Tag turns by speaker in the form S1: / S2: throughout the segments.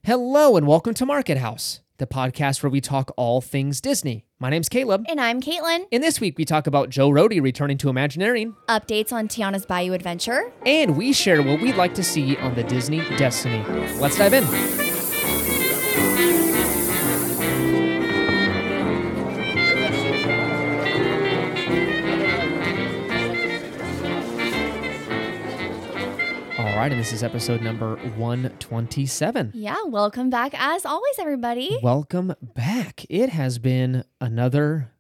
S1: Hello and welcome to Market House, the podcast where we talk all things Disney. My name's Caleb.
S2: And I'm Caitlin.
S1: And this week we talk about Joe Rohde returning to Imagineering.
S2: Updates on Tiana's Bayou Adventure.
S1: And we share what we'd like to see on the Disney Destiny. Let's dive in. All right, and this is episode number 127.
S2: Yeah, welcome back as always, everybody.
S1: Welcome back. It has been another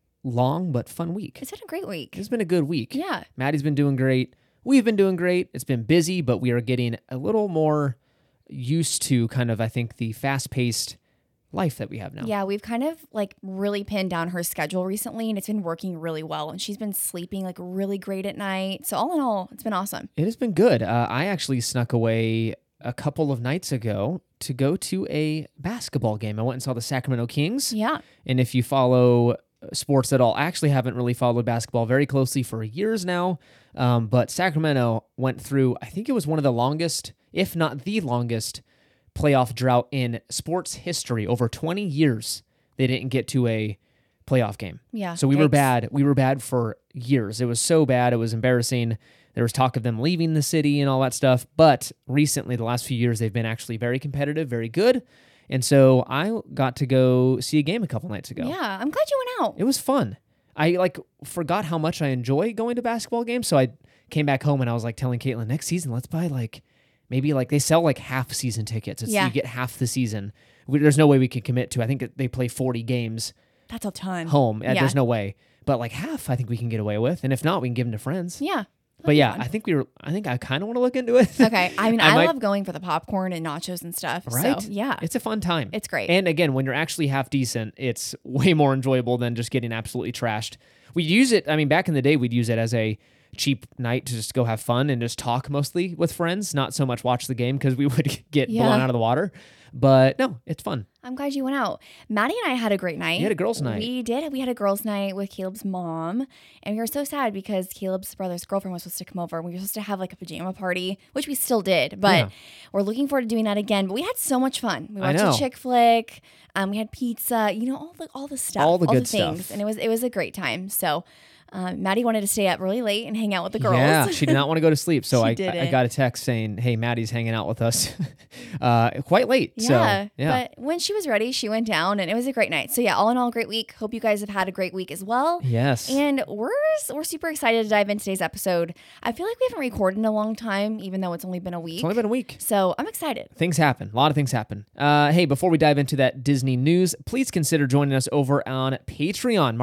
S1: long but fun week.
S2: It's been a great week.
S1: It's been a good week.
S2: Yeah.
S1: Maddie's been doing great. We've been doing great. It's been busy, but we are getting a little more used to kind of, I think, the fast-paced life that we have now.
S2: Yeah, we've kind of really pinned down her schedule recently, and it's been working really well. And she's been sleeping really great at night. So all in all, it's been awesome.
S1: It has been good. I actually snuck away a couple of nights ago to go to a basketball game. I went and saw the Sacramento Kings.
S2: Yeah.
S1: And if you follow sports at all, I actually haven't really followed basketball very closely for years now. But Sacramento went through, I think it was one of the longest, if not the longest, playoff drought in sports history. Over 20 years, they didn't get to a playoff game.
S2: Yeah.
S1: So we were bad. We were bad for years. It was so bad. It was embarrassing. There was talk of them leaving the city and all that stuff. But recently, the last few years, they've been actually very competitive, very good. And so I got to go see a game a couple nights ago.
S2: Yeah, I'm glad you went out.
S1: It was fun. I forgot how much I enjoy going to basketball games. So I came back home and I was telling Caitlin, next season, let's buy maybe they sell half season tickets. You get half the season. There's no way we could commit to. I think they play 40 games.
S2: That's a ton.
S1: Home.
S2: Yeah.
S1: There's no way. But half, I think we can get away with. And if not, we can give them to friends.
S2: Yeah.
S1: But yeah, I think I kind of want to look into it.
S2: Okay. I mean, I love going for the popcorn and nachos and stuff.
S1: Right?
S2: So, yeah.
S1: It's a fun time.
S2: It's great.
S1: And again, when you're actually half decent, it's way more enjoyable than just getting absolutely trashed. We'd use it, back in the day, we'd use it as a cheap night to just go have fun and just talk mostly with friends, not so much watch the game because we would get blown out of the water. But no, it's fun.
S2: I'm glad you went out. Maddie and I had a great night.
S1: You had a girls' night.
S2: We did. We had a girls' night with Caleb's mom. And we were so sad because Caleb's brother's girlfriend was supposed to come over. We were supposed to have a pajama party, which we still did. But we're looking forward to doing that again. But we had so much fun. We watched a chick flick. We had pizza. All the stuff.
S1: All the good
S2: things.
S1: stuff.
S2: And it was a great time. So Maddie wanted to stay up really late and hang out with the girls.
S1: Yeah, she did not want to go to sleep. So I
S2: didn't.
S1: got a text saying, hey, Maddie's hanging out with us quite late.
S2: Yeah,
S1: so, yeah.
S2: But when she was ready, she went down and it was a great night. So yeah, all in all, great week. Hope you guys have had a great week as well.
S1: Yes.
S2: And we're super excited to dive into today's episode. I feel like we haven't recorded in a long time, even though it's only been a week.
S1: It's only been a week.
S2: So I'm excited.
S1: Things happen. A lot of things happen. Hey, before we dive into that Disney news, please consider joining us over on Patreon,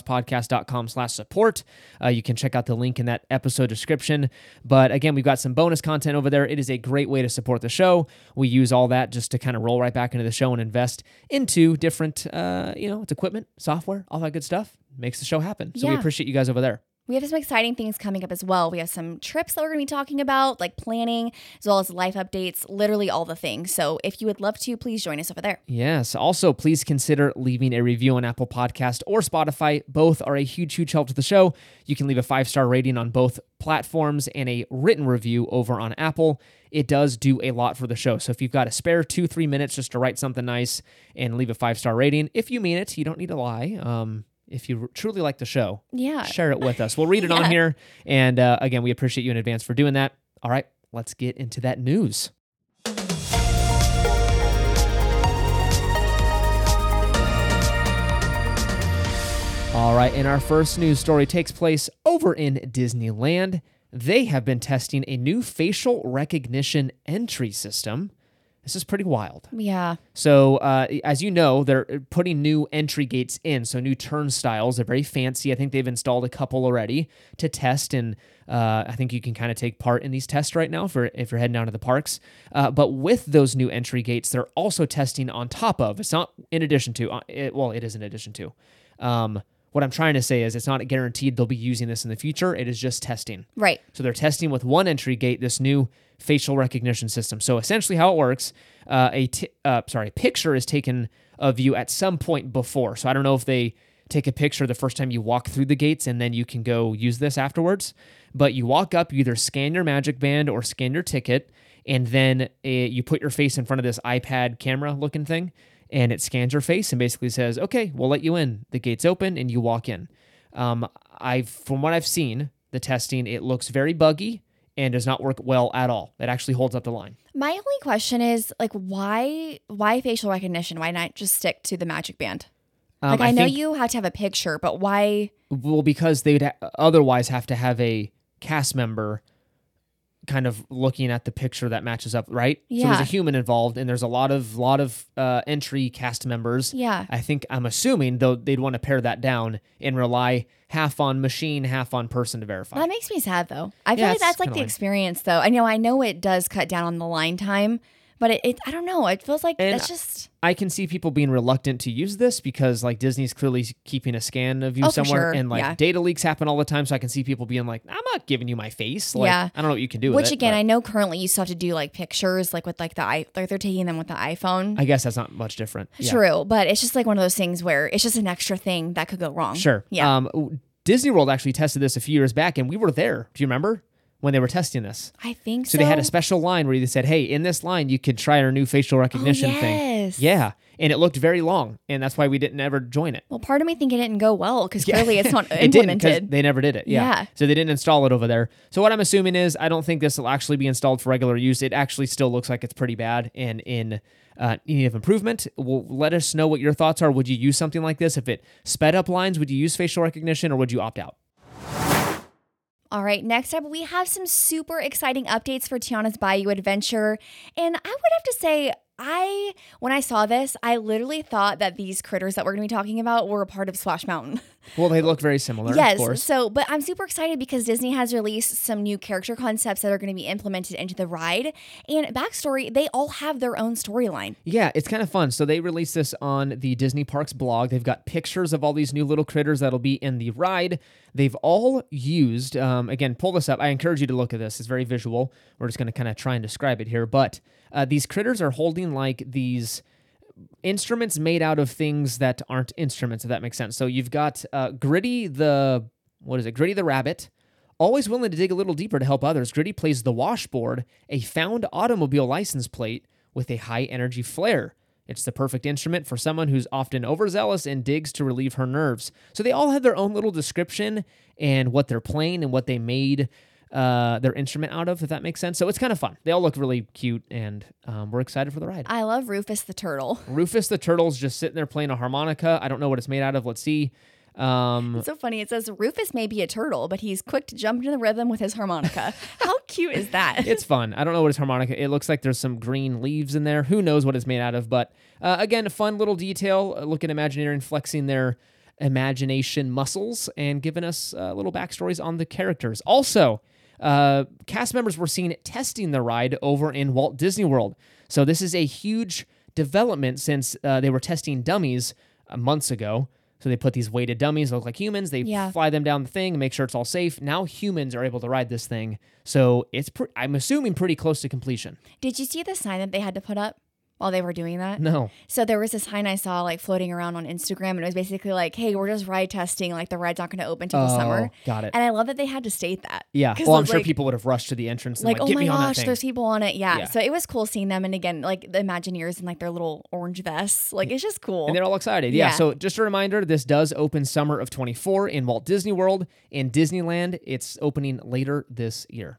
S1: markethousepodcast.com/support. You can check out the link in that episode description. But again, we've got some bonus content over there. It is a great way to support the show. We use all that just to kind of roll right back into the show and invest into different, it's equipment, software, all that good stuff. Makes the show happen. So we appreciate you guys over there.
S2: We have some exciting things coming up as well. We have some trips that we're going to be talking about, like planning, as well as life updates, literally all the things. So if you would love to, please join us over there.
S1: Yes. Also, please consider leaving a review on Apple Podcast or Spotify. Both are a huge, huge help to the show. You can leave a 5-star rating on both platforms and a written review over on Apple. It does do a lot for the show. So if you've got a spare 2-3 minutes just to write something nice and leave a 5-star rating, if you mean it, you don't need to lie. If you truly like the show, share it with us. We'll read it on here. And again, we appreciate you in advance for doing that. All right, let's get into that news. All right, and our first news story takes place over in Disneyland. They have been testing a new facial recognition entry system. This is pretty wild.
S2: Yeah.
S1: So, as you know, they're putting new entry gates in, so new turnstiles. They're very fancy. I think they've installed a couple already to test, and I think you can kind of take part in these tests right now if you're heading down to the parks. But with those new entry gates, they're also testing on top of. It's not in addition to. It is in addition to. What I'm trying to say is it's not guaranteed they'll be using this in the future. It is just testing.
S2: Right.
S1: So they're testing with one entry gate, this new facial recognition system. So essentially how it works, a picture is taken of you at some point before. So I don't know if they take a picture the first time you walk through the gates and then you can go use this afterwards. But you walk up, you either scan your Magic Band or scan your ticket, and then you put your face in front of this iPad camera looking thing, and it scans your face and basically says, okay, we'll let you in. The gate's open and you walk in. From what I've seen, the testing, it looks very buggy and does not work well at all. It actually holds up the line.
S2: My only question is, like, why facial recognition? Why not just stick to the Magic Band? I know you have to have a picture, but why?
S1: Well, because they'd otherwise have to have a cast member kind of looking at the picture that matches up, right?
S2: Yeah.
S1: So there's a human involved, and there's a lot of entry cast members.
S2: Yeah.
S1: I'm assuming, though, they'd want to pare that down and rely half on machine, half on person to verify.
S2: That makes me sad, though. I feel like that's like the experience, though. I know it does cut down on the line time, but it I don't know. It feels like that's just...
S1: I can see people being reluctant to use this because, like, Disney's clearly keeping a scan of you somewhere, and like data leaks happen all the time. So I can see people being like, "I'm not giving you my face." Like, I don't know what you can do with it.
S2: Which again, I know currently you still have to do like pictures, like with like they're taking them with the iPhone.
S1: I guess that's not much different.
S2: True, but it's just like one of those things where it's just an extra thing that could go wrong.
S1: Sure.
S2: Yeah.
S1: Disney World actually tested this a few years back, and we were there. Do you remember when they were testing this?
S2: I think so.
S1: So they had a special line where they said, "Hey, in this line, you could try our new facial recognition thing." Yeah. And it looked very long, and that's why we didn't ever join it.
S2: Well, part of me think it didn't go well because clearly it's not implemented.
S1: They never did it. Yeah. So they didn't install it over there. So what I'm assuming is I don't think this will actually be installed for regular use. It actually still looks like it's pretty bad and in need of improvement. Well, let us know what your thoughts are. Would you use something like this? If it sped up lines, would you use facial recognition or would you opt out?
S2: All right, next up, we have some super exciting updates for Tiana's Bayou Adventure. And I would have to say, when I saw this, I literally thought that these critters that we're going to be talking about were a part of Splash Mountain.
S1: Well, they look very similar,
S2: yes,
S1: of course.
S2: But I'm super excited because Disney has released some new character concepts that are going to be implemented into the ride. And backstory, they all have their own storyline.
S1: Yeah, it's kind of fun. So they released this on the Disney Parks blog. They've got pictures of all these new little critters that'll be in the ride. They've all used, again, pull this up. I encourage you to look at this. It's very visual. We're just going to kind of try and describe it here. But these critters are holding like these instruments made out of things that aren't instruments, if that makes sense. So you've got Gritty the rabbit, always willing to dig a little deeper to help others. Gritty plays the washboard, a found automobile license plate with a high energy flare. It's the perfect instrument for someone who's often overzealous and digs to relieve her nerves. So they all have their own little description and what they're playing and what they made their instrument out of, if that makes sense. So it's kind of fun. They all look really cute, and we're excited for the ride.
S2: I love Rufus the turtle.
S1: Rufus the turtle's just sitting there playing a harmonica. I don't know what it's made out of. Let's see.
S2: It's so funny. It says Rufus may be a turtle, but he's quick to jump into the rhythm with his harmonica. How cute is that?
S1: It's fun. I don't know what his harmonica. It looks like there's some green leaves in there. Who knows what it's made out of? But again, a fun little detail. Look at Imagineering flexing their imagination muscles and giving us little backstories on the characters. Also, cast members were seen testing the ride over in Walt Disney World. So this is a huge development since they were testing dummies months ago. So they put these weighted dummies that look like humans. They fly them down the thing and make sure it's all safe. Now humans are able to ride this thing. So it's, I'm assuming, pretty close to completion.
S2: Did you see the sign that they had to put up while they were doing that?
S1: No.
S2: So there was this sign I saw like floating around on Instagram, and it was basically like, hey, we're just ride testing. Like the ride's not going to open till the summer.
S1: Got it.
S2: And I love that they had to state that.
S1: Yeah. Well, I'm sure people would have rushed to the entrance and
S2: like, oh
S1: get
S2: my
S1: me on that
S2: gosh,
S1: thing.
S2: there's people on it. Yeah. So it was cool seeing them. And again, like the Imagineers in like their little orange vests. Like it's just cool.
S1: And they're all excited. Yeah. So just a reminder, this does open summer of 24 in Walt Disney World. In Disneyland, it's opening later this year.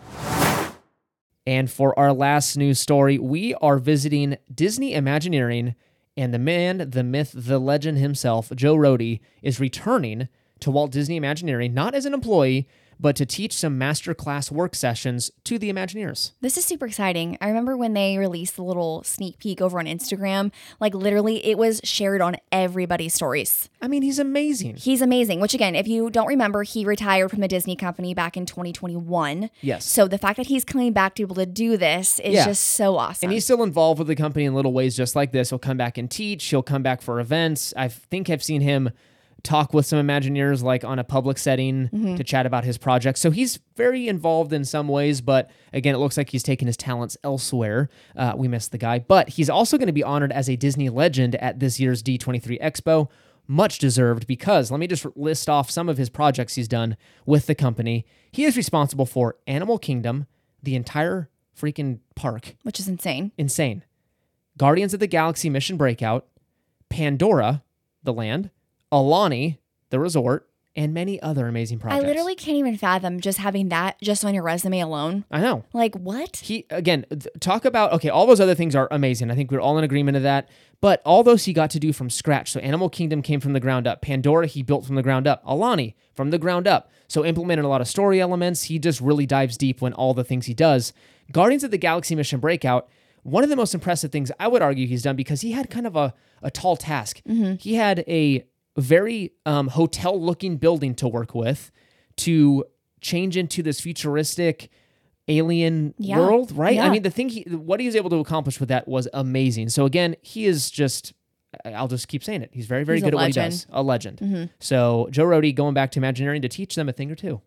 S1: And for our last news story, we are visiting Disney Imagineering, and the man, the myth, the legend himself, Joe Rohde, is returning to Walt Disney Imagineering, not as an employee, but to teach some masterclass work sessions to the Imagineers.
S2: This is super exciting. I remember when they released the little sneak peek over on Instagram, like literally it was shared on everybody's stories.
S1: I mean, he's amazing.
S2: He's amazing, which again, if you don't remember, he retired from the Disney company back in 2021.
S1: Yes.
S2: So the fact that he's coming back to be able to do this is just so awesome.
S1: And he's still involved with the company in little ways just like this. He'll come back and teach. He'll come back for events. I think I've seen him talk with some Imagineers like on a public setting to chat about his project. So he's very involved in some ways, but again, it looks like he's taken his talents elsewhere. We miss the guy, but he's also going to be honored as a Disney legend at this year's D23 Expo. Much deserved, because let me just list off some of his projects he's done with the company. He is responsible for Animal Kingdom, the entire freaking park.
S2: Which is insane.
S1: Insane. Guardians of the Galaxy Mission Breakout, Pandora, the land, Alani, the resort, and many other amazing projects.
S2: I literally can't even fathom just having that just on your resume alone.
S1: I know.
S2: Like, what?
S1: Talk about, okay, all those other things are amazing. I think we're all in agreement of that. But all those he got to do from scratch. So Animal Kingdom came from the ground up. Pandora, he built from the ground up. Alani, from the ground up. So implemented a lot of story elements. He just really dives deep when all the things he does. Guardians of the Galaxy Mission Breakout, one of the most impressive things I would argue he's done, because he had kind of a tall task. He had a very hotel-looking building to work with to change into this futuristic alien world, right?
S2: Yeah.
S1: I mean, what he was able to accomplish with that was amazing. So again, he is just, I'll just keep saying it. He's very, very good at what he does. A legend. So Joe Rohde going back to Imagineering to teach them a thing or two.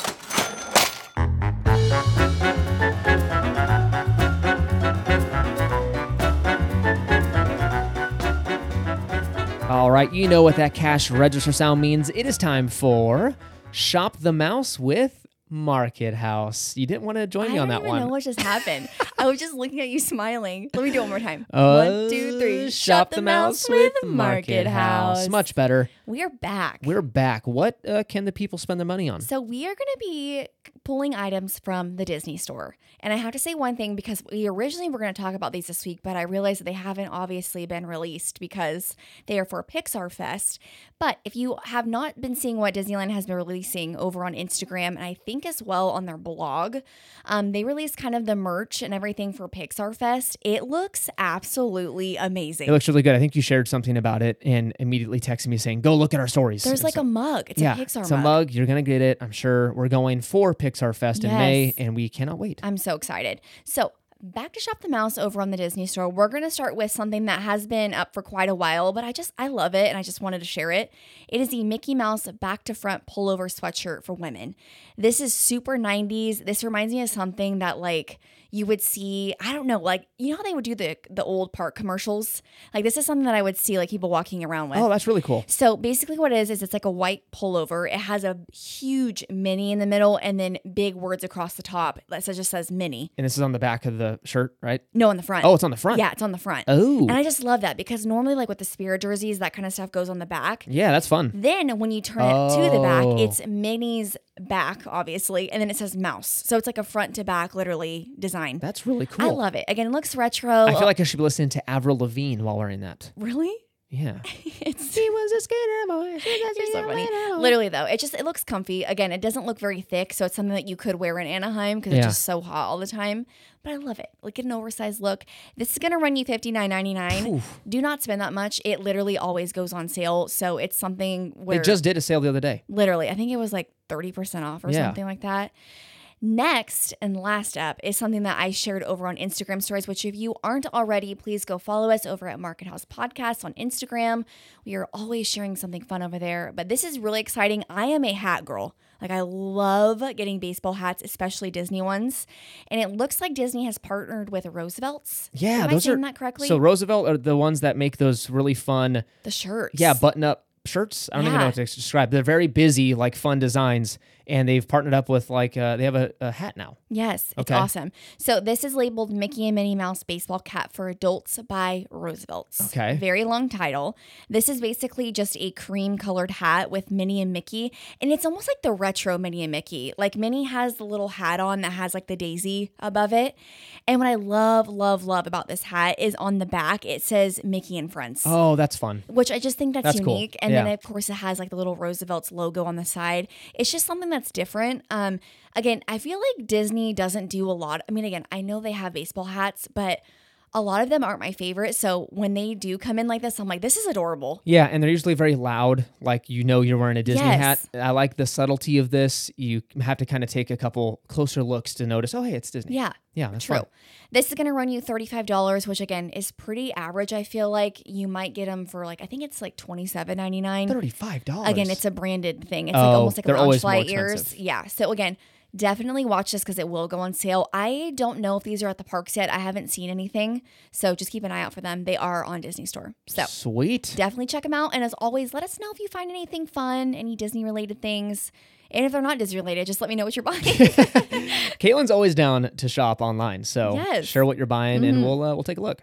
S1: All right, you know what that cash register sound means. It is time for Shop the Mouse with Market House. You didn't want to join me on that one.
S2: I don't even know what just happened. I was just looking at you smiling. Let me do it one more time. 1, 2, 3.
S1: Shop the Mouse with Market House. Much better.
S2: We are back.
S1: We're back. What can the people spend their money on?
S2: So we are going to be pulling items from the Disney store. And I have to say one thing, because we originally were going to talk about these this week, but I realized that they haven't obviously been released because they are for Pixar Fest. But if you have not been seeing what Disneyland has been releasing over on Instagram, and I think as well on their blog, they released kind of the merch and everything for Pixar Fest. It looks absolutely amazing.
S1: It looks really good. I think you shared something about it and immediately texted me saying, go look at our stories.
S2: There's like a mug. It's a Pixar mug.
S1: It's a mug. You're going to get it. I'm sure we're going for Pixar Fest in May, and we cannot wait.
S2: I'm so excited. So back to Shop the Mouse over on the Disney store. We're going to start with something that has been up for quite a while, but I love it, and I just wanted to share it. It is the Mickey Mouse back to front pullover sweatshirt for women. This is super 90s. This reminds me of something that like you would see, I don't know, like, you know how they would do the old park commercials? Like, this is something that I would see like people walking around with.
S1: Oh, that's really cool.
S2: So basically what it is it's like a white pullover. It has a huge Minnie in the middle and then big words across the top that just says Minnie.
S1: And this is on the back of the shirt, right?
S2: No, on the front.
S1: Oh, it's on the front.
S2: Yeah, it's on the front.
S1: Oh.
S2: And I just love that because normally like with the Spirit jerseys, that kind of stuff goes on the back.
S1: Yeah, that's fun.
S2: Then when you turn it to the back, it's Minnie's back, obviously, and then it says mouse. So it's like a front to back, literally, design.
S1: That's really cool.
S2: I love it. Again, it looks retro.
S1: I feel like I should be listening to Avril Lavigne while wearing that.
S2: Really?
S1: Yeah.
S2: She was a skater boy. You're so funny. Literally, though, it looks comfy. Again, it doesn't look very thick, so it's something that you could wear in Anaheim because it's just so hot all the time. But I love it. Like an oversized look. This is going to run you $59.99. Do not spend that much. It literally always goes on sale. So it's something where...
S1: They just did a sale the other day.
S2: Literally. I think it was like 30% off or something like that. Next and last up is something that I shared over on Instagram stories, which if you aren't already, please go follow us over at Market House Podcast on Instagram. We are always sharing something fun over there, but this is really exciting. I am a hat girl. Like I love getting baseball hats, especially Disney ones. And it looks like Disney has partnered with Roosevelt's.
S1: Yeah,
S2: Am I saying that correctly?
S1: So Roosevelt are the ones that make those really fun...
S2: The shirts.
S1: Yeah, button-up shirts. I don't even know what to describe. They're very busy, like fun designs, and they've partnered up with like they have a hat now.
S2: Yes, it's awesome. So this is labeled Mickey and Minnie Mouse Baseball Cap for Adults by Roosevelt's.
S1: Okay.
S2: Very long title. This is basically just a cream colored hat with Minnie and Mickey, and it's almost like the retro Minnie and Mickey. Like Minnie has the little hat on that has like the daisy above it. And what I love about this hat is on the back it says Mickey and Friends.
S1: Oh, that's fun.
S2: Which I just think that's unique.
S1: Cool.
S2: And then of course it has like the little Roosevelt's logo on the side. It's just something that's different. Again, I feel like Disney doesn't do a lot. I mean, again, I know they have baseball hats, but a lot of them aren't my favorite. So when they do come in like this, I'm like, this is adorable.
S1: Yeah, and they're usually very loud. Like, you know you're wearing a Disney hat. I like the subtlety of this. You have to kind of take a couple closer looks to notice, oh, hey, it's Disney.
S2: Yeah.
S1: Yeah, that's
S2: true.
S1: Fun.
S2: This is going to run you $35, which again is pretty average. I feel like you might get them for like, I think it's like $27.99.
S1: $35.
S2: Again, it's a branded thing. It's like almost like a Loungefly ears. Yeah. So again, definitely watch this because it will go on sale. I don't know if these are at the parks yet. I haven't seen anything. So just keep an eye out for them. They are on Disney Store. So
S1: sweet.
S2: Definitely check them out. And as always, let us know if you find anything fun, any Disney related things. And if they're not Disney related, just let me know what you're buying.
S1: Caitlin's always down to shop online. So share what you're buying and we'll take a look.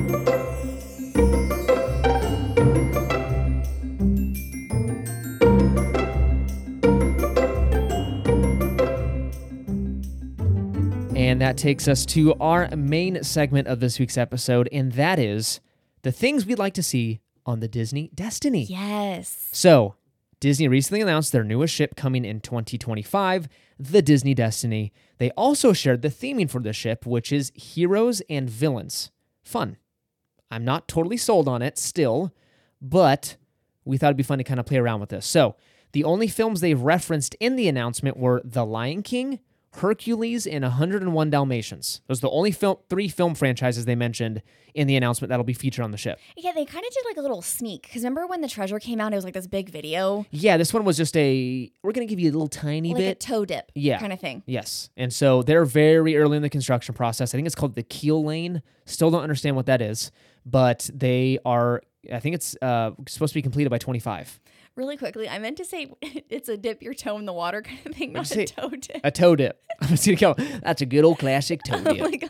S1: And that takes us to our main segment of this week's episode, and that is the things we'd like to see on the Disney Destiny.
S2: Yes.
S1: So, Disney recently announced their newest ship coming in 2025, the Disney Destiny. They also shared the theming for the ship, which is heroes and villains. Fun. I'm not totally sold on it still, but we thought it'd be fun to kind of play around with this. So, the only films they've referenced in the announcement were The Lion King, Hercules, and 101 Dalmatians. Those are the only three film franchises they mentioned in the announcement that'll be featured on the ship.
S2: Yeah, they kind of did like a little sneak. Because remember when the treasure came out, it was like this big video?
S1: Yeah, this one was just we're going to give you a little tiny bit.
S2: Like a toe dip kind of thing.
S1: Yes. And so they're very early in the construction process. I think it's called the Keel Lane. Still don't understand what that is. But they are, I think it's supposed to be completed by 25.
S2: Really quickly, I meant to say it's a dip your toe in the water kind of thing, not a toe dip.
S1: A toe dip. I'm just going to go, that's a good old classic toe dip.
S2: Oh my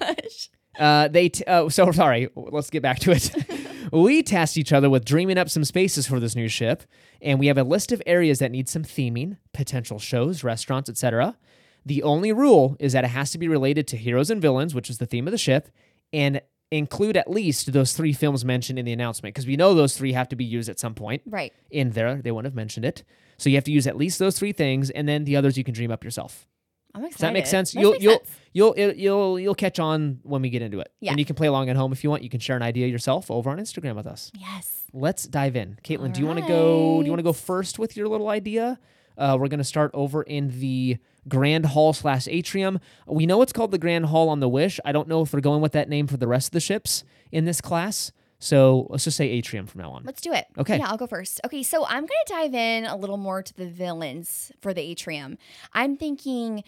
S2: gosh.
S1: So sorry, let's get back to it. We tasked each other with dreaming up some spaces for this new ship, and we have a list of areas that need some theming, potential shows, restaurants, etc. The only rule is that it has to be related to heroes and villains, which is the theme of the ship, and include at least those three films mentioned in the announcement, because we know those three have to be used at some point.
S2: Right.
S1: In there, they wouldn't have mentioned it. So you have to use at least those three things, and then the others you can dream up yourself.
S2: I'm excited.
S1: Does that make sense?
S2: That
S1: You'll catch on when we get into it.
S2: Yeah.
S1: And you can play along at home if you want. You can share an idea yourself over on Instagram with us.
S2: Yes.
S1: Let's dive in. Caitlin, do you want to go first with your little idea? We're going to start over in the Grand Hall / Atrium. We know it's called the Grand Hall on the Wish. I don't know if they're going with that name for the rest of the ships in this class. So let's just say Atrium from now on.
S2: Let's do it.
S1: Okay.
S2: Yeah, I'll go first. Okay, so I'm going to dive in a little more to the villains for the Atrium. I'm thinking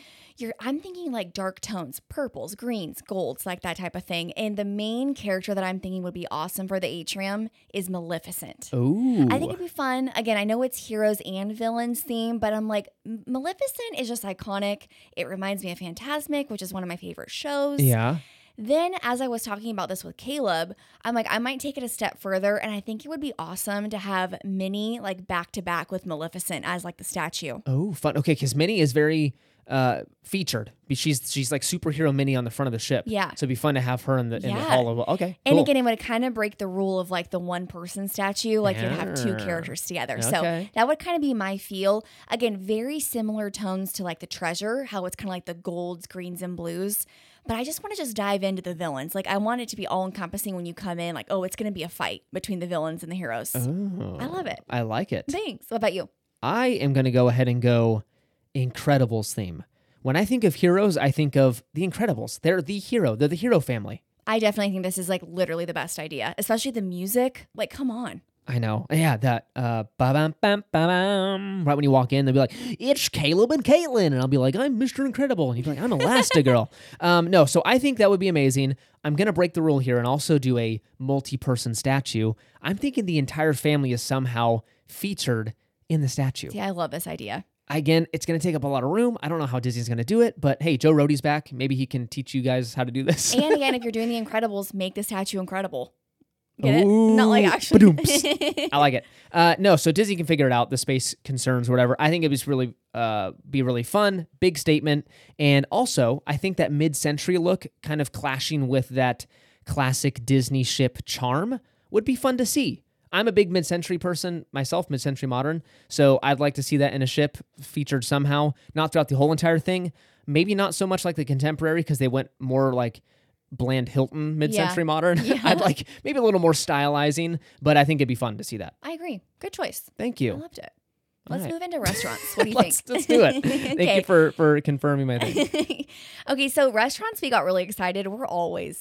S2: like dark tones, purples, greens, golds, like that type of thing. And the main character that I'm thinking would be awesome for the Atrium is Maleficent.
S1: Ooh.
S2: I think it'd be fun. Again, I know it's heroes and villains theme, but I'm like, Maleficent is just iconic. It reminds me of Fantasmic, which is one of my favorite shows.
S1: Yeah.
S2: Then, as I was talking about this with Caleb, I'm like, I might take it a step further, and I think it would be awesome to have Minnie like back to back with Maleficent as like the statue.
S1: Oh, fun. Okay, because Minnie is very featured. She's like superhero Minnie on the front of the ship.
S2: Yeah.
S1: So it'd be fun to have her in the hall of. Okay.
S2: And
S1: cool.
S2: again, it would kind of break the rule of like the one person statue. Like you'd have two characters together.
S1: Okay.
S2: So that would kind of be my feel. Again, very similar tones to like the treasure, how it's kind of like the golds, greens, and blues. But I just want to dive into the villains. Like I want it to be all encompassing when you come in. Like, oh, it's going to be a fight between the villains and the heroes.
S1: Oh,
S2: I love it.
S1: I like it.
S2: Thanks. What about you?
S1: I am going to go ahead and go Incredibles theme. When I think of heroes, I think of the Incredibles. They're the hero. They're the hero family.
S2: I definitely think this is like literally the best idea, especially the music. Like, come on.
S1: I know. Yeah, that ba-bam, bam, ba-bam. Right when you walk in, they'll be like, it's Caleb and Caitlin. And I'll be like, I'm Mr. Incredible. And you'd be like, I'm Elastigirl. No, so I think that would be amazing. I'm going to break the rule here and also do a multi-person statue. I'm thinking the entire family is somehow featured in the statue.
S2: Yeah, I love this idea.
S1: Again, it's going to take up a lot of room. I don't know how Disney's going to do it, but hey, Joe Rohde's back. Maybe he can teach you guys how to do this.
S2: And again, if you're doing the Incredibles, make the statue incredible. Get
S1: Ooh,
S2: it? Not like actually.
S1: I like it. No, so Disney can figure it out, the space concerns, whatever. I think it was really be really fun, big statement. And also, I think that mid-century look kind of clashing with that classic Disney ship charm would be fun to see. I'm a big mid-century person myself, mid-century modern, so I'd like to see that in a ship featured somehow, not throughout the whole entire thing. Maybe not so much like the contemporary because they went more like bland Hilton mid-century modern.
S2: Yeah.
S1: I'd like maybe a little more stylizing, but I think it'd be fun to see that.
S2: I agree. Good choice.
S1: Thank you.
S2: I loved it. Let's
S1: right.
S2: move into restaurants. What do you think?
S1: Let's do it. Thank you for confirming my thing.
S2: Okay, so restaurants, we got really excited. We're always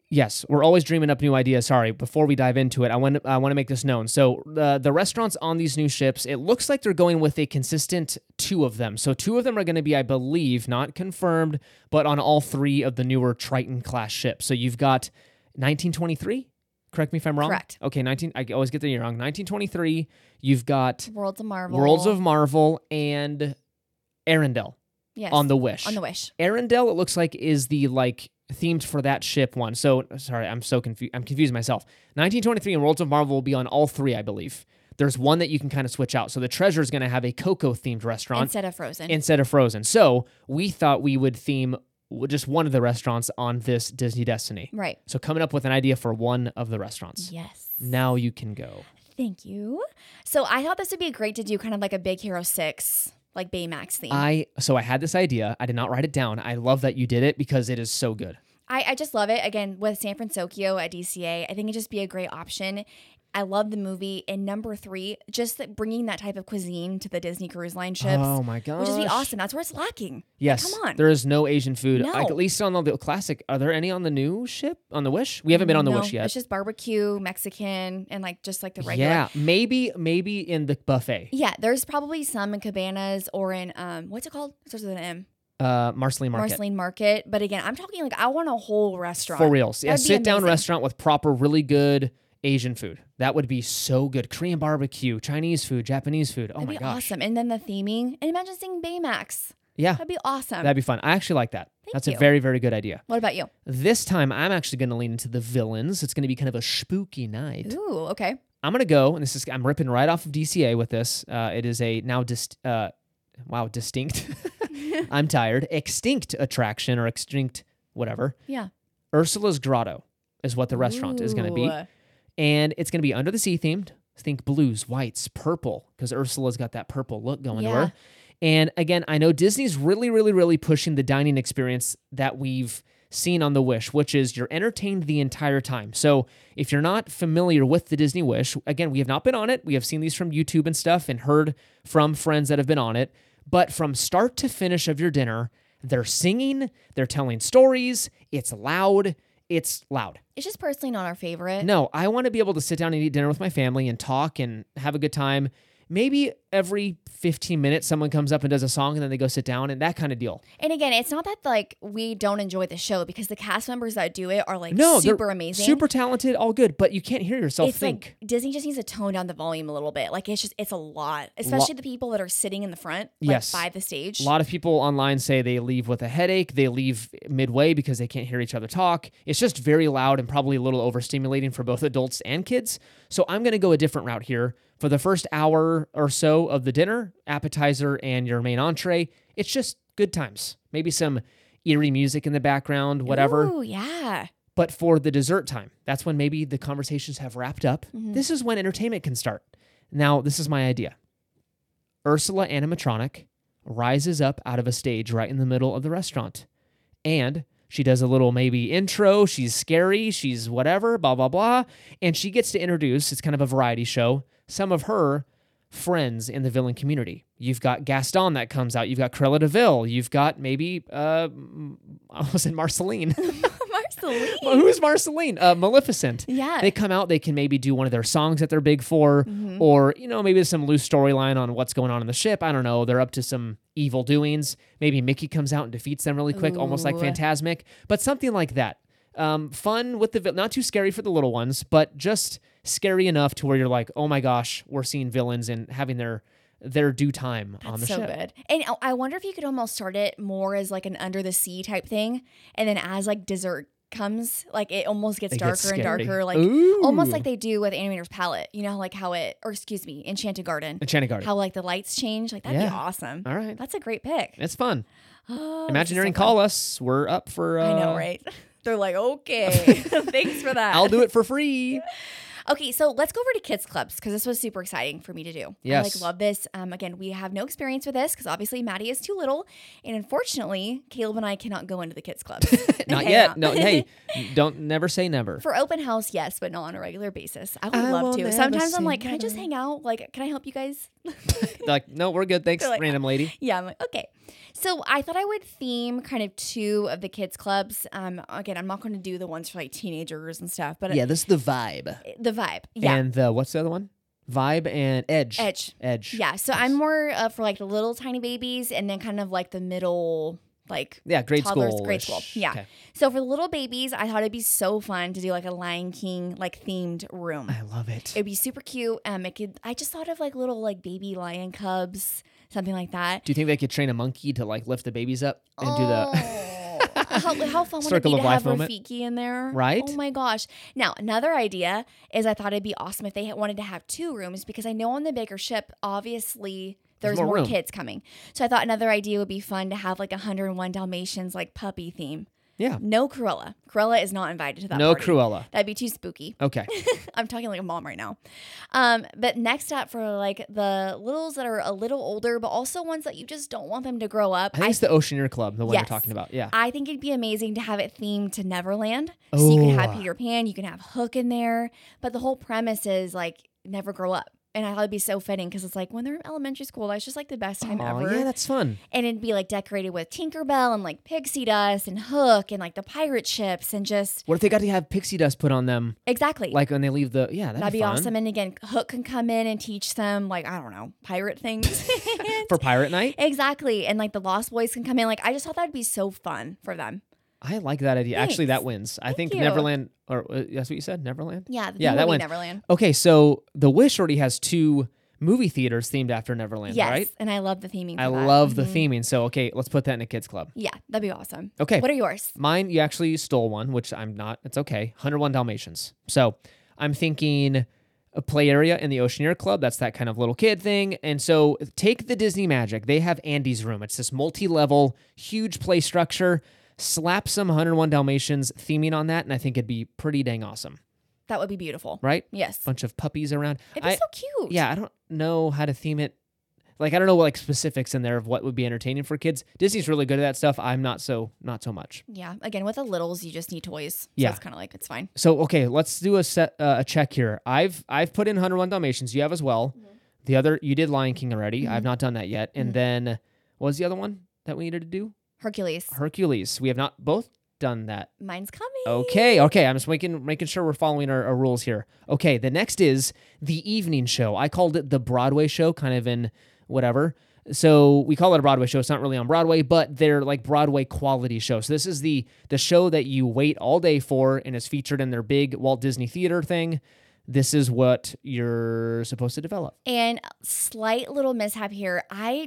S1: Yes, we're always dreaming up new ideas. Sorry, before we dive into it, I want to make this known. So the restaurants on these new ships, it looks like they're going with a consistent 2 of them. So 2 of them are going to be, I believe, not confirmed, but on all 3 of the newer Triton class ships. So you've got 1923. Correct me if I'm wrong.
S2: Correct.
S1: Okay, I always get the year wrong. 1923. You've got
S2: Worlds of Marvel
S1: and Arendelle.
S2: Yes.
S1: On the Wish.
S2: On the Wish.
S1: Arendelle, it looks like, is the themed for that ship one. So sorry, I'm so confused. I'm confusing myself. 1923 and Worlds of Marvel will be on all 3, I believe. There's one that you can kind of switch out. So the Treasure is going to have a Coco themed restaurant
S2: instead of Frozen.
S1: So we thought we would theme just one of the restaurants on this Disney Destiny.
S2: Right.
S1: So coming up with an idea for one of the restaurants.
S2: Yes.
S1: Now you can go.
S2: Thank you. So I thought this would be great to do kind of like a Big Hero 6, like Baymax theme.
S1: So I had this idea. I did not write it down. I love that you did it because it is so good.
S2: I just love it. Again, with San Francisco at DCA, I think it'd just be a great option. I love the movie. And number 3, just bringing that type of cuisine to the Disney Cruise Line ships.
S1: Oh my gosh.
S2: Would just be awesome. That's where it's lacking.
S1: Yes.
S2: Like, come on.
S1: There is no Asian food.
S2: No.
S1: At least on the classic. Are there any on the new ship? On the Wish? We haven't been on the Wish yet.
S2: It's just barbecue, Mexican, and just the regular.
S1: Yeah. Maybe in the buffet.
S2: Yeah. There's probably some in Cabanas or in, what's it called? It starts with an M.
S1: Marceline Market.
S2: Marceline Market. But again, I'm talking I want a whole restaurant.
S1: For reals. Yeah.
S2: That'd be
S1: Sit down
S2: amazing.
S1: restaurant with proper, really good Asian food. That would be so good. Korean barbecue, Chinese food, Japanese food. Oh
S2: That'd
S1: my
S2: be
S1: gosh.
S2: awesome. And then the theming. And imagine seeing Baymax.
S1: Yeah.
S2: That'd be awesome.
S1: That'd be fun. I actually like that. That's
S2: you.
S1: a very, very good idea.
S2: What about you?
S1: This time, I'm actually going to lean into the villains. It's going to be kind of a spooky night.
S2: Ooh, okay.
S1: I'm going to go, and I'm ripping right off of DCA with this. It is a now distinct. I'm tired. Extinct attraction or extinct whatever.
S2: Yeah.
S1: Ursula's Grotto is what the restaurant is going to be.
S2: Ooh.
S1: And it's going to be under the sea themed. Think blues, whites, purple, because Ursula's got that purple look going to her. And again, I know Disney's really, really, really pushing the dining experience that we've seen on the Wish, which is you're entertained the entire time. So if you're not familiar with the Disney Wish, again, we have not been on it. We have seen these from YouTube and stuff and heard from friends that have been on it. But from start to finish of your dinner, they're singing, they're telling stories, it's loud. It's loud.
S2: It's just personally not our favorite.
S1: No, I want to be able to sit down and eat dinner with my family and talk and have a good time. Maybe every 15 minutes someone comes up and does a song and then they go sit down and that kind of deal.
S2: And again, it's not that we don't enjoy the show because the cast members that do it are super amazing.
S1: Super talented, all good, but you can't hear yourself think.
S2: Disney just needs to tone down the volume a little bit. It's a lot, especially the people that are sitting in the front by the stage.
S1: A lot of people online say they leave with a headache. They leave midway because they can't hear each other talk. It's just very loud and probably a little overstimulating for both adults and kids. So I'm going to go a different route here. For the first hour or so of the dinner, appetizer, and your main entree, it's just good times. Maybe some eerie music in the background, whatever.
S2: Ooh, yeah.
S1: But for the dessert time, that's when maybe the conversations have wrapped up. Mm-hmm. This is when entertainment can start. Now, this is my idea. Ursula animatronic rises up out of a stage right in the middle of the restaurant. And she does a little maybe intro. She's scary. She's whatever, blah, blah, blah. And she gets to introduce, it's kind of a variety show, some of her friends in the villain community. You've got Gaston that comes out. You've got Cruella de Vil. You've got maybe, I was in Marceline.
S2: Marceline?
S1: Who's Marceline? Maleficent.
S2: Yeah.
S1: They come out. They can maybe do one of their songs that they're big for. Mm-hmm. Or, maybe there's some loose storyline on what's going on in the ship. I don't know. They're up to some evil doings. Maybe Mickey comes out and defeats them really quick, almost like Fantasmic. But something like that. Fun with not too scary for the little ones, but just scary enough to where you're like, oh my gosh, we're seeing villains and having their due time on the ship.
S2: That's so good. And I wonder if you could almost start it more as an under the sea type thing, and then as dessert comes, it almost gets darker and darker, almost like they do with Animator's Palette. You know, Enchanted Garden.
S1: Enchanted Garden.
S2: How the lights change. That'd be awesome.
S1: All right,
S2: that's a great pick.
S1: It's fun. Imagineering, call us. We're up for.
S2: I know, right? They're like, okay, thanks for that.
S1: I'll do it for free.
S2: Okay, so let's go over to kids clubs because this was super exciting for me to do.
S1: Yes.
S2: I love this. Again, we have no experience with this because obviously Maddie is too little, and unfortunately, Caleb and I cannot go into the kids clubs.
S1: Not yet. No, hey, don't never say never.
S2: For open house, yes, but not on a regular basis. I would love to. Sometimes I'm like, can I just hang out? Can I help you guys?
S1: No, we're good. Thanks, random lady.
S2: Yeah, I'm like, okay. So I thought I would theme kind of 2 of the kids clubs. Again, I'm not going to do the ones for like teenagers and stuff, but
S1: Yeah, this is the Vibe.
S2: the Vibe. Yeah.
S1: And what's the other one? Vibe and Edge. Edge.
S2: Yeah. So I'm more for like the little tiny babies and then kind of like the middle, like
S1: grade
S2: toddlers,
S1: school.
S2: grade school. Yeah.
S1: Okay.
S2: So for the little babies, I thought it'd be so fun to do like a Lion King like themed room.
S1: I love it.
S2: It'd be super cute. I just thought of like little like baby lion cubs, something like that.
S1: Do you think they could train a monkey to like lift the babies up and do the
S2: How fun would it
S1: Circle
S2: be
S1: of
S2: to have
S1: life moment?
S2: Rafiki in there?
S1: Right?
S2: Oh my gosh. Now, another idea is I thought it'd be awesome if they wanted to have 2 rooms because I know on the bigger ship, obviously, there's
S1: more
S2: more
S1: room.
S2: kids coming. So I thought another idea would be fun to have like 101 Dalmatians like puppy theme.
S1: Yeah.
S2: No Cruella. Cruella is not invited to that
S1: No
S2: party.
S1: Cruella.
S2: That'd be too spooky.
S1: Okay.
S2: I'm talking like a mom right now. But next up for like the littles that are a little older, but also ones that you just don't want them to grow up.
S1: I think it's the Oceaneer Club, the one you're
S2: Yes.
S1: talking about. Yeah.
S2: I think it'd be amazing to have it themed to Neverland. So you can have
S1: Oh.
S2: Peter Pan, you can have Hook in there. But the whole premise is like never grow up. And I thought it'd be so fitting because it's like when they're in elementary school, that's just like the best time
S1: Oh,
S2: ever.
S1: yeah, that's fun.
S2: And it'd be like decorated with Tinkerbell and like pixie dust and Hook and like the pirate ships and just
S1: What if they got to have pixie dust put on them,
S2: exactly.
S1: like when they leave the? Yeah,
S2: That'd be
S1: fun.
S2: awesome. And again, Hook can come in and teach them like, I don't know, pirate things.
S1: For Pirate Night.
S2: Exactly. And like the Lost Boys can come in. Like I just thought that'd be so fun for them.
S1: I like that idea. Actually, that
S2: Thanks.
S1: wins. I think
S2: you.
S1: Neverland, or that's what you said, Neverland.
S2: Yeah, the
S1: Yeah,
S2: theme
S1: that
S2: will be
S1: wins.
S2: Neverland.
S1: Okay, so the Wish already has 2 movie theaters themed after Neverland,
S2: Yes,
S1: right?
S2: and I love the theming. For
S1: I
S2: that.
S1: love the
S2: Mhm.
S1: theming. So, okay, let's put that in a kids club.
S2: Yeah, that'd be awesome.
S1: Okay.
S2: What are yours?
S1: Mine, you actually stole one, which I'm not. It's okay. 101 Dalmatians. So I'm thinking a play area in the Oceaneer Club. That's that kind of little kid thing. And so take the Disney Magic. They have Andy's Room. It's this multi-level, huge play structure. Slap some 101 Dalmatians theming on that, and I think it'd be pretty dang awesome.
S2: That would be beautiful.
S1: Right?
S2: Yes.
S1: Bunch of puppies around.
S2: It'd be so cute.
S1: Yeah, I don't know how to theme it. Like, I don't know like specifics in there of what would be entertaining for kids. Disney's really good at that stuff. I'm not so much.
S2: Yeah. Again, with the littles, you just need toys. So
S1: Yeah.
S2: it's kind of like it's fine.
S1: So okay, let's do a check here. I've put in 101 Dalmatians. You have as well.
S2: Mm-hmm.
S1: The other you did Lion King already. I've not done that yet. And then what was the other one that we needed to do?
S2: Hercules.
S1: Hercules. We have not both done that.
S2: Mine's coming.
S1: Okay. I'm just making sure we're following our rules here. Okay, the next is the evening show. I called it the Broadway show, kind of in whatever. So we call it a Broadway show. It's not really on Broadway, but they're like Broadway quality shows. So this is the show that you wait all day for and is featured in their big Walt Disney Theater thing. This is what you're supposed to develop.
S2: And slight little mishap here.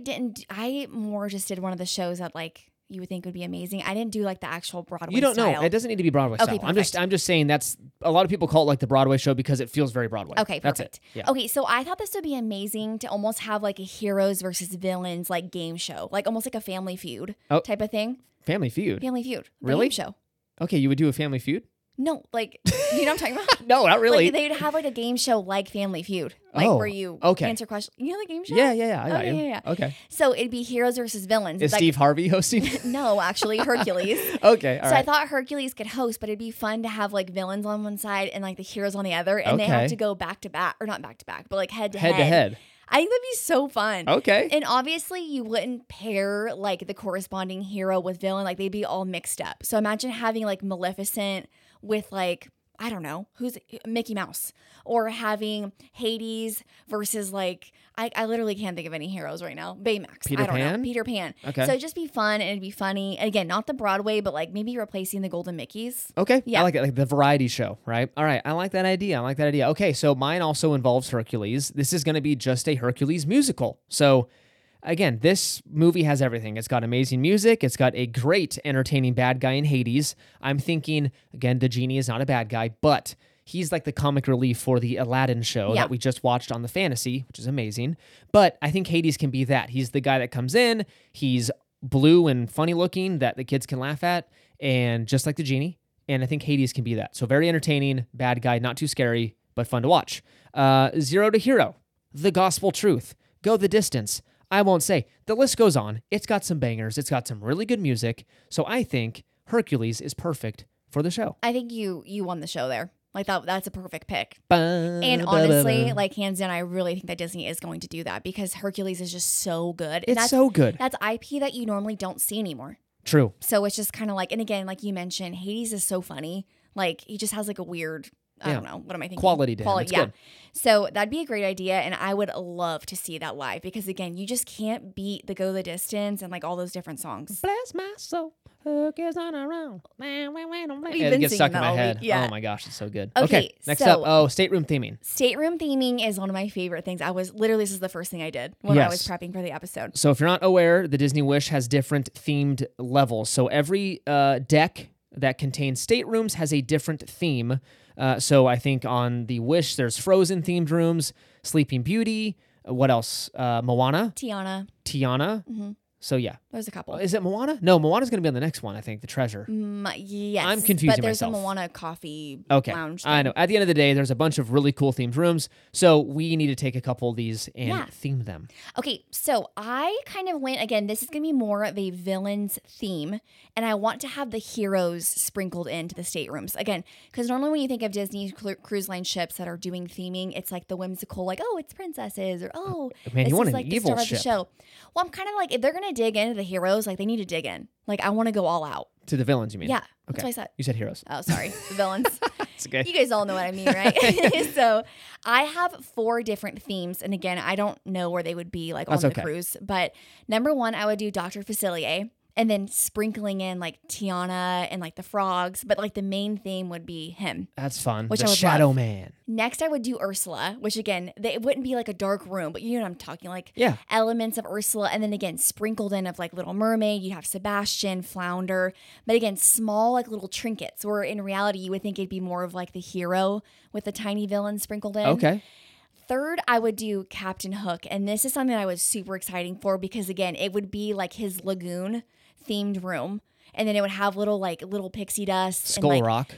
S2: I more just did one of the shows that like you would think would be amazing. I didn't do like the actual Broadway
S1: You don't
S2: style.
S1: know. It doesn't need to be Broadway
S2: Okay,
S1: style.
S2: perfect.
S1: I'm just saying that's a lot of people call it like the Broadway show because it feels very Broadway.
S2: Okay,
S1: That's
S2: perfect.
S1: it. Yeah.
S2: Okay, so I thought this would be amazing to almost have like a heroes versus villains like game show, like almost like a Family Feud type of thing.
S1: Family Feud.
S2: Family Feud, the
S1: Really?
S2: game show.
S1: Okay, you would do a Family Feud?
S2: No, like you know what I'm talking about?
S1: No, not really.
S2: Like they'd have like a game show like Family Feud, like
S1: Oh,
S2: where you
S1: okay.
S2: answer questions. You know the game show?
S1: Yeah. I got
S2: Okay,
S1: you.
S2: yeah.
S1: Okay.
S2: So it'd be heroes versus villains.
S1: Is
S2: Like-
S1: Steve Harvey hosting?
S2: No, actually, Hercules.
S1: Okay, all
S2: So
S1: right.
S2: I thought Hercules could host, but it'd be fun to have like villains on one side and like the heroes on the other, and they
S1: Okay.
S2: have to go back to back, or not back to back, but like head to
S1: Head to head.
S2: I think that'd be so fun.
S1: Okay.
S2: And obviously, you wouldn't pair like the corresponding hero with villain; like they'd be all mixed up. So imagine having like Maleficent with like I don't know who's Mickey Mouse, or having Hades versus like I literally can't think of any heroes right now. Baymax,
S1: Peter
S2: I don't
S1: Pan?
S2: know, Peter Pan.
S1: Okay.
S2: So it'd just be fun and it'd be funny. Again, not the Broadway, but like maybe replacing the Golden Mickeys.
S1: Okay.
S2: Yeah.
S1: I like it, like the variety show, right? All right. I like that idea. Okay, so mine also involves Hercules. This is going to be just a Hercules musical. So again, this movie has everything. It's got amazing music. It's got a great entertaining bad guy in Hades. I'm thinking, again, the genie is not a bad guy, but he's like the comic relief for the Aladdin show
S2: Yeah.
S1: that we just watched on the Fantasy, which is amazing. But I think Hades can be that. He's the guy that comes in. He's blue and funny looking that the kids can laugh at, and just like the genie. And I think Hades can be that. So very entertaining, bad guy, not too scary, but fun to watch. Zero to Hero, The Gospel Truth, Go the Distance. I won't say. The list goes on. It's got some bangers. It's got some really good music. So I think Hercules is perfect for the show.
S2: I think you won the show there. Like that's a perfect pick. And honestly, like hands down, I really think that Disney is going to do that because Hercules is just so good.
S1: It's so good.
S2: That's IP that you normally don't see anymore.
S1: True.
S2: So it's just kind of like, and again, like you mentioned, Hades is so funny. Like he just has like a weird, I don't know, what am I thinking?
S1: Quality to him. It's good.
S2: So that'd be a great idea, and I would love to see that live because again, you just can't beat the Go the Distance and like all those different songs.
S1: Bless my soul. Hook is on around.
S2: It
S1: gets stuck in my head. Oh my gosh, it's so good.
S2: Okay,
S1: next up. Oh, stateroom theming.
S2: Stateroom theming is one of my favorite things. This is the first thing I did when I was prepping for the episode.
S1: So if you're not aware, the Disney Wish has different themed levels. So every deck that contains staterooms has a different theme. So I think on the Wish, there's Frozen themed rooms, Sleeping Beauty. What else? Moana.
S2: Tiana.
S1: Mm-hmm. So yeah.
S2: There's a couple.
S1: Is it Moana? No, Moana's going to be on the next one, I think, the treasure.
S2: Yes.
S1: I'm confusing myself.
S2: But there's a Moana coffee lounge thing.
S1: I know. At the end of the day, there's a bunch of really cool themed rooms. So we need to take a couple of these and theme them.
S2: Okay, so I kind of went, again, this is going to be more of a villain's theme. And I want to have the heroes sprinkled into the staterooms. Again, because normally when you think of Disney cruise line ships that are doing theming, it's like the whimsical, like, oh, it's princesses, or oh,
S1: man, you want
S2: is
S1: an
S2: like
S1: evil
S2: the star
S1: ship.
S2: of the show. Well, I'm kind of like, if they're going to dig into the heroes, like they need to dig in. Like I want to go all out.
S1: To the villains, you mean?
S2: Yeah, that's what I said.
S1: You said heroes.
S2: Oh, sorry. The villains.
S1: It's okay.
S2: You guys all know what I mean, right? So I have 4 different themes. And again, I don't know where they would be like on the cruise. But number 1, I would do Dr. Facilier. And then sprinkling in like Tiana and like the frogs, but like the main theme would be him.
S1: That's fun.
S2: Which
S1: the
S2: I would
S1: Shadow
S2: love.
S1: Man.
S2: Next, I would do Ursula, which again, it wouldn't be like a dark room, but you know what I'm talking, like elements of Ursula. And then again, sprinkled in of like Little Mermaid, you'd have Sebastian, Flounder, but again, small like little trinkets, where in reality, you would think it'd be more of like the hero with the tiny villain sprinkled in.
S1: Okay.
S2: Third, I would do Captain Hook. And this is something that I was super exciting for because again, it would be like his lagoon themed room, and then it would have little pixie dust,
S1: Skull Rock,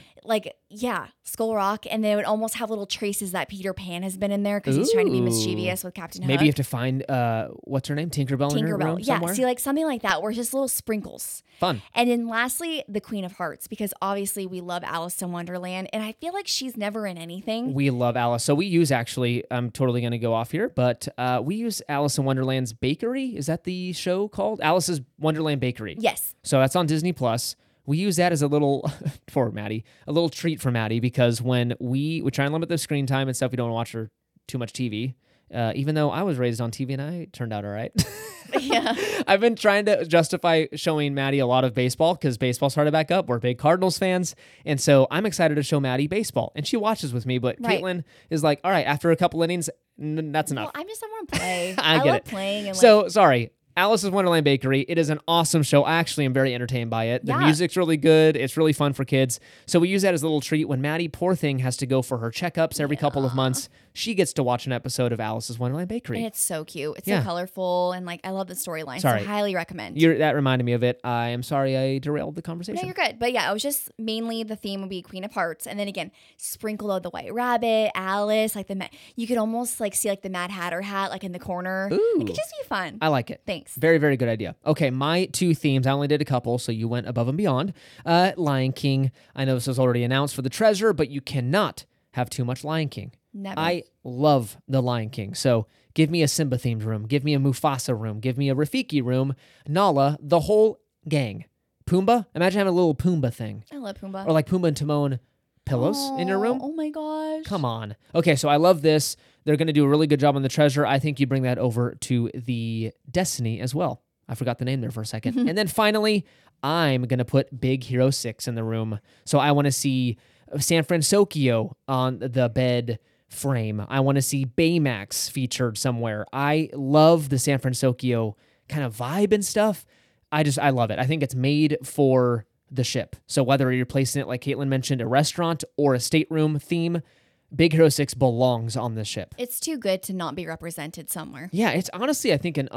S2: Skull Rock, and then it would almost have little traces that Peter Pan has been in there because he's trying to be mischievous with Captain Hook.
S1: Maybe you have to find what's her name, Tinkerbell in her room somewhere.
S2: See, like something like that, where it's just little sprinkles.
S1: Fun.
S2: And then lastly, the Queen of Hearts, because obviously we love Alice in Wonderland, and I feel like she's never in anything.
S1: We love Alice. So we use, actually, I'm totally going to go off here, but we use Alice in Wonderland's Bakery. Is that the show called? Alice's Wonderland Bakery.
S2: Yes.
S1: So that's on Disney Plus. We use that as a little, for Maddie, a little treat for Maddie, because when we try and limit the screen time and stuff, we don't watch her too much TV. Even though I was raised on TV and I turned out all right.
S2: Yeah.
S1: I've been trying to justify showing Maddie a lot of baseball because baseball started back up. We're big Cardinals fans. And so I'm excited to show Maddie baseball. And she watches with me, but Caitlin is like, all right, after a couple innings, that's enough.
S2: Well, I want to play.
S1: I
S2: love
S1: it.
S2: Playing. And
S1: so, sorry. Alice's Wonderland Bakery. It is an awesome show. I actually am very entertained by it. The music's really good. It's really fun for kids. So we use that as a little treat. When Maddie, poor thing, has to go for her checkups every couple of months, she gets to watch an episode of Alice's Wonderland Bakery.
S2: And it's so cute. It's so colorful. And like, I love the storyline. So highly recommend.
S1: That reminded me of it. I am sorry I derailed the conversation.
S2: No, you're good. But yeah, it was just mainly the theme would be Queen of Hearts. And then again, sprinkled out the White Rabbit, Alice, like you could almost like see like the Mad Hatter hat like in the corner.
S1: Ooh.
S2: It could just be fun.
S1: I like it.
S2: Thanks.
S1: Very, very good idea. Okay, my 2 themes, I only did a couple, so you went above and beyond. Lion King. I know this was already announced for the treasure, but you cannot have too much Lion King.
S2: Never.
S1: I love the Lion King. So give me a Simba themed room. Give me a Mufasa room. Give me a Rafiki room. Nala, the whole gang. Pumbaa. Imagine having a little Pumbaa thing.
S2: I love Pumbaa.
S1: Or like Pumbaa and Timon pillows in your room.
S2: Oh my gosh.
S1: Come on. Okay, so I love this. They're going to do a really good job on the treasure. I think you bring that over to the Destiny as well. I forgot the name there for a second. And then finally, I'm going to put Big Hero 6 in the room. So I want to see San Francisco on the bed frame. I want to see Baymax featured somewhere. I love the San Francisco kind of vibe and stuff. I love it. I think it's made for the ship. So whether you're placing it, like Caitlin mentioned, a restaurant or a stateroom theme, Big Hero 6 belongs on this ship.
S2: It's too good to not be represented somewhere.
S1: Yeah, it's honestly, I think, an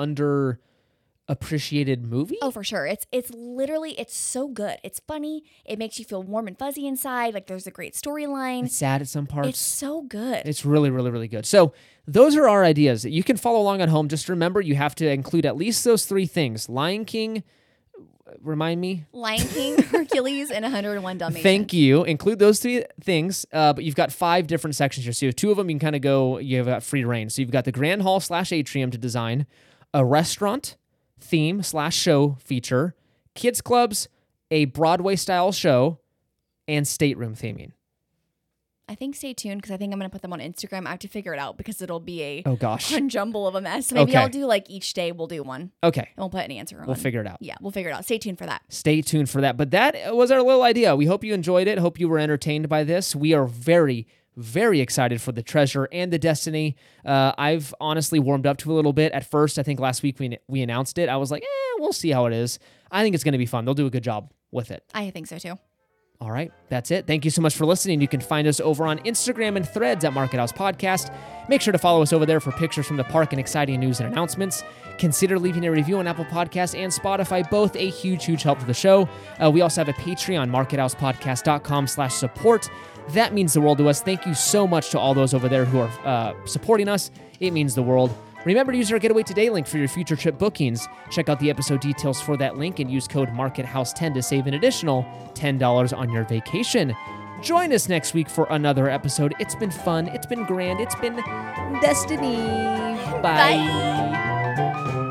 S1: underappreciated movie.
S2: Oh, for sure. It's literally, it's so good. It's funny. It makes you feel warm and fuzzy inside. Like there's a great storyline.
S1: It's sad at some parts.
S2: It's so good.
S1: It's really, really, really good. So those are our ideas. You can follow along at home. Just remember, you have to include at least those 3 things. Lion King, remind me?
S2: Lion King, Hercules, and 101 Dalmatians.
S1: Thank you. Include those 3 things, but you've got 5 different sections here. So 2 of them you can kind of go, you have free reign. So you've got the Grand Hall / Atrium to design, a restaurant theme / show feature, kids clubs, a Broadway style show, and stateroom theming.
S2: I think stay tuned because I think I'm going to put them on Instagram. I have to figure it out because it'll be a
S1: fun
S2: jumble of a mess. So maybe I'll do like each day we'll do one.
S1: Okay.
S2: And we'll put an answer on.
S1: We'll figure it out.
S2: Yeah, we'll figure it out. Stay tuned for that.
S1: Stay tuned for that. But that was our little idea. We hope you enjoyed it. Hope you were entertained by this. We are very, very excited for the Treasure and the Destiny. I've honestly warmed up to it a little bit. At first, I think last week we announced it. I was like, we'll see how it is. I think it's going to be fun. They'll do a good job with it.
S2: I think so too.
S1: All right, that's it. Thank you so much for listening. You can find us over on Instagram and Threads at Market House Podcast. Make sure to follow us over there for pictures from the park and exciting news and announcements. Consider leaving a review on Apple Podcasts and Spotify, both a huge, huge help to the show. We also have a Patreon, markethousepodcast.com/support. That means the world to us. Thank you so much to all those over there who are supporting us. It means the world. Remember to use our Getaway Today link for your future trip bookings. Check out the episode details for that link and use code MarketHouse10 to save an additional $10 on your vacation. Join us next week for another episode. It's been fun. It's been grand. It's been Destiny. Bye.